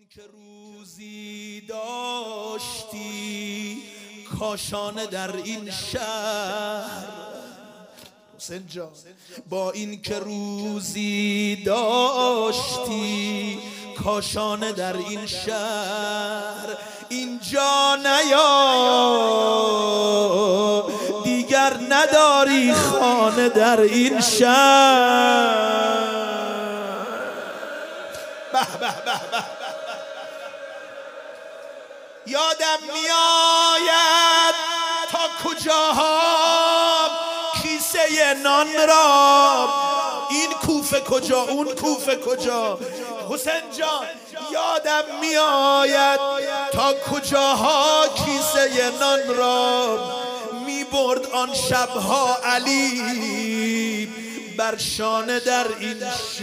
که روزی داشتی کاشانه در این شهر، حسین جان با این که روزی داشتی کاشانه در این شهر، اینجا نیا دیگر نداری خانه در این شهر. به به به به یادم میآید تا کجاها کیسه نان را، این کوفه کجا اون کوفه کجا. حسین جان یادم میآید تا کجاها کیسه نان را می برد آن شبها علی بر شانه در این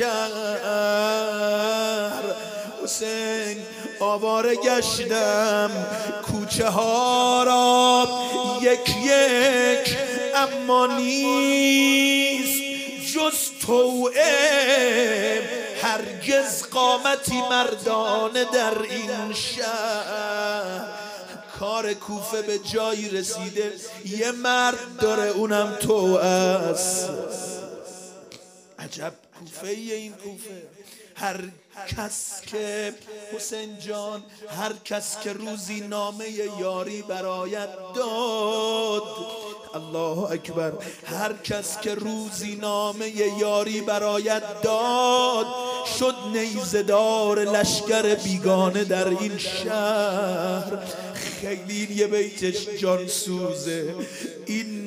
شهر. حسین آواره گشتم کوچه ها را یک یک، اما نیست جز توئه هرگز قامتی مردانه در این شهر. کار کوفه به جایی رسیده یه مرد داره اونم تو است. عجب کوفه این کوفه. هر کس که حسین جان هر کس که روزی نامه یاری برایت داد، الله اکبر، هر کس که روزی نامه یاری برایت داد شد نیزدار لشکر بیگانه در این شهر. خیلی یه بیتش جان سوزه. این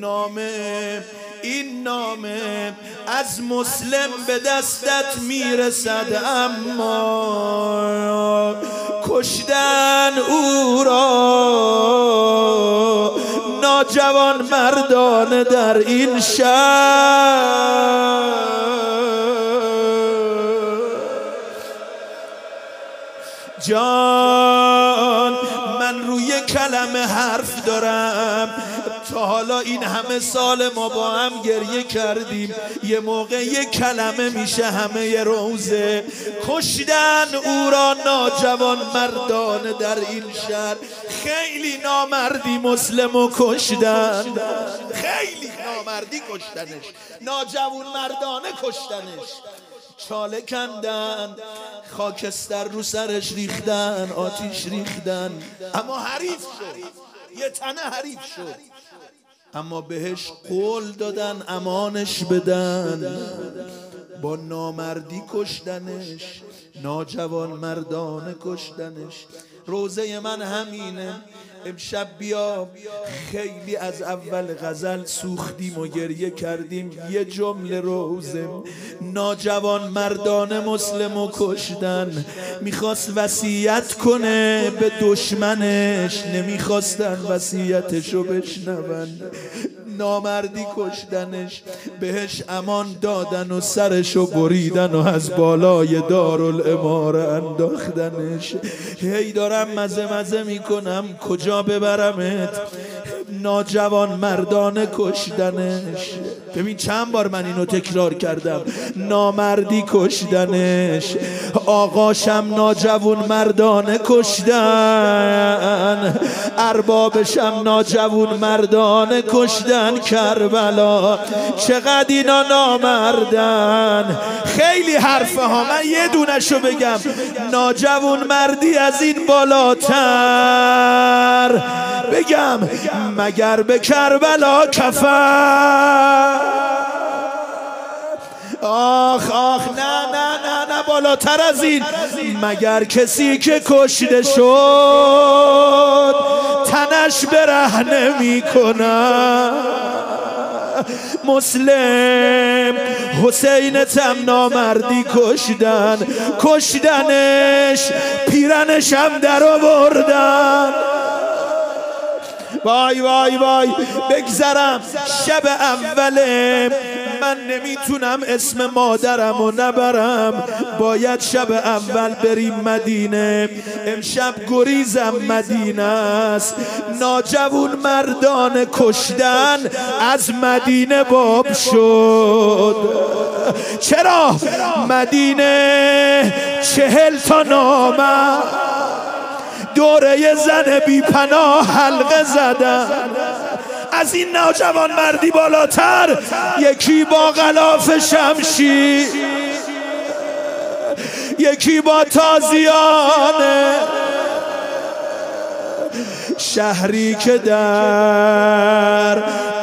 نامه از مسلم به دستت میرسد، اما کشتن او را ناجوان مردانه در این شهر. جان من روی کلمه حرف دارم. تا حالا این همه سال ما با هم گریه کردیم، یه موقع یه کلمه میشه همه ی روزه. کشتن او را ناجوان مردانه در این شهر. خیلی نامردی مسلمو کشتن، خیلی نامردی کشتنش، ناجوان مردانه کشتنش. چاله کندن، خاکستر رو سرش ریختن، آتیش ریختن، اما حریف شد، یه تنه حریف شد. اما بهش قول دادن امانش بدن، با نامردی کشتنش، ناجوان مردانه کشتنش. روزه من همینه. امشب بیا خیلی از اول غزل سوختیم و گریه کردیم. یه جمله روزه ناجوان مردانه مسلمو کشتن. میخواست وصیت کنه به دشمنش، نمیخواستن وصیتشو بشنون، نامردی کشتنش. بهش امان دادن و سرشو بریدن و از بالای دارالاماره انداختنش. هی دارم مزه میکنم کجا ببرمت. ناجوان مردانه کشتنش. ببین چند بار من اینو تکرار کردم، نامردی کشتنش. آقاشم ناجوان مردانه کشتن، اربابشم ناجوان مردانه کشتن. کربلا چقدر اینا نامردن. خیلی حرفه ها، من یه دونشو بگم. ناجوان مردی از این بالاتر بگم مگر به کربلا کفر. آخ آخ نه نه نه نه، بالاتر از این. مگر کسی که کشته شد تنش برهنه میکنن. مسلم حسینتم نامردی کشتنش، پیرنشم در آوردن. وای وای وای بگذرم شب اوله، من نمیتونم اسم مادرمو نبرم، باید شب اول بریم مدینه. امشب گریزم مدینه است. ناجوان مردان کشتن از مدینه باب شد. چرا؟ مدینه 40 تا نامه دوره زن بی پناه حلقه زدن. از این نوجوان مردی بالاتر یکی با غلاف شمشیر، یکی با تازیانه. شهری که در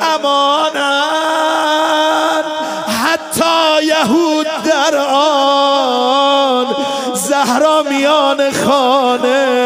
امانند، حتی یهود در آن، زهرا میان خانه